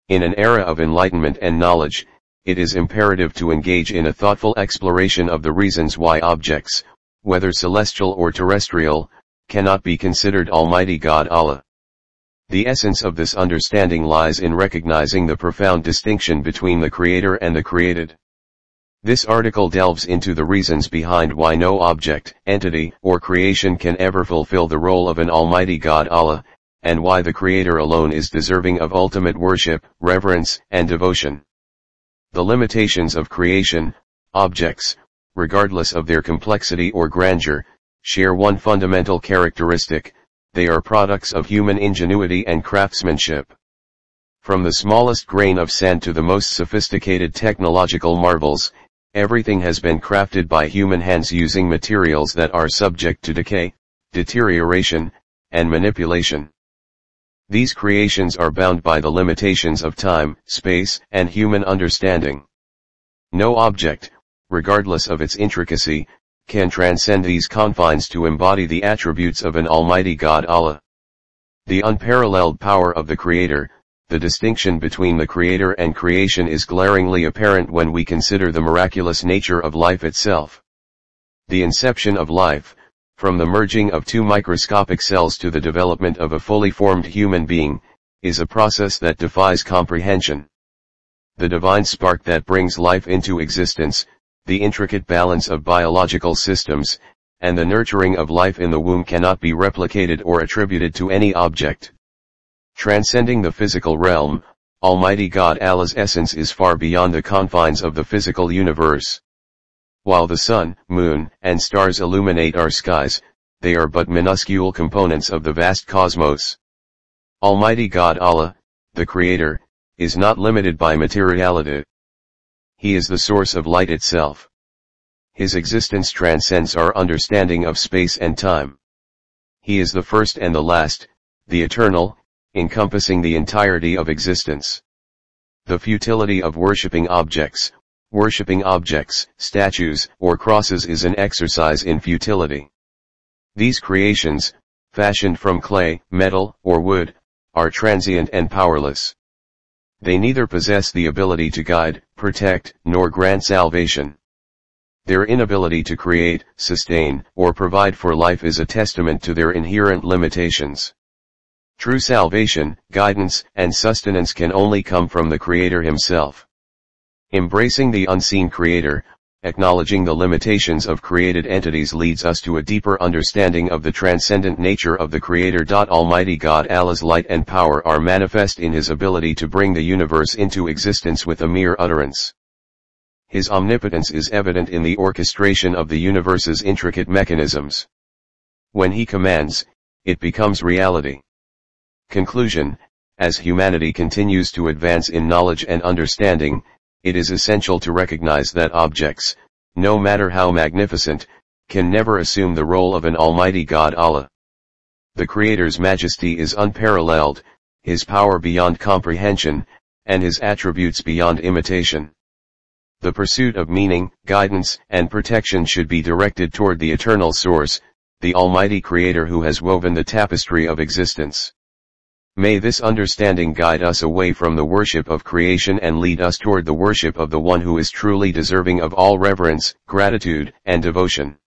In an era of enlightenment and knowledge, it is imperative to engage in a thoughtful exploration of the reasons why objects, whether celestial or terrestrial, cannot be considered Almighty God Allah. The essence of this understanding lies in recognizing the profound distinction between the Creator and the created. This article delves into the reasons behind why no object, entity, or creation can ever fulfill the role of an Almighty God Allah, and why the Creator alone is deserving of ultimate worship, reverence, and devotion. The limitations of creation, objects, regardless of their complexity or grandeur, share one fundamental characteristic: they are products of human ingenuity and craftsmanship. From the smallest grain of sand to the most sophisticated technological marvels, everything has been crafted by human hands using materials that are subject to decay, deterioration, and manipulation. These creations are bound by the limitations of time, space, and human understanding. No object, regardless of its intricacy, can transcend these confines to embody the attributes of an Almighty God Allah. The unparalleled power of the Creator, the distinction between the Creator and creation is glaringly apparent when we consider the miraculous nature of life itself. The inception of life, from the merging of two microscopic cells to the development of a fully formed human being, is a process that defies comprehension. The divine spark that brings life into existence, the intricate balance of biological systems, and the nurturing of life in the womb cannot be replicated or attributed to any object. Transcending the physical realm, Almighty God Allah's essence is far beyond the confines of the physical universe. While the sun, moon, and stars illuminate our skies, they are but minuscule components of the vast cosmos. Almighty God Allah, the Creator, is not limited by materiality. He is the source of light itself. His existence transcends our understanding of space and time. He is the first and the last, the eternal, encompassing the entirety of existence. The futility of worshipping objects, statues, or crosses is an exercise in futility. These creations, fashioned from clay, metal, or wood, are transient and powerless. They neither possess the ability to guide, protect, nor grant salvation. Their inability to create, sustain, or provide for life is a testament to their inherent limitations. True salvation, guidance, and sustenance can only come from the Creator himself. Embracing the unseen Creator, acknowledging the limitations of created entities leads us to a deeper understanding of the transcendent nature of the Creator. Almighty God Allah's light and power are manifest in His ability to bring the universe into existence with a mere utterance. His omnipotence is evident in the orchestration of the universe's intricate mechanisms. When He commands, it becomes reality. Conclusion: as humanity continues to advance in knowledge and understanding, it is essential to recognize that objects, no matter how magnificent, can never assume the role of an Almighty God Allah. The Creator's majesty is unparalleled, His power beyond comprehension, and His attributes beyond imitation. The pursuit of meaning, guidance, and protection should be directed toward the eternal source, the Almighty Creator who has woven the tapestry of existence. May this understanding guide us away from the worship of creation and lead us toward the worship of the one who is truly deserving of all reverence, gratitude, and devotion.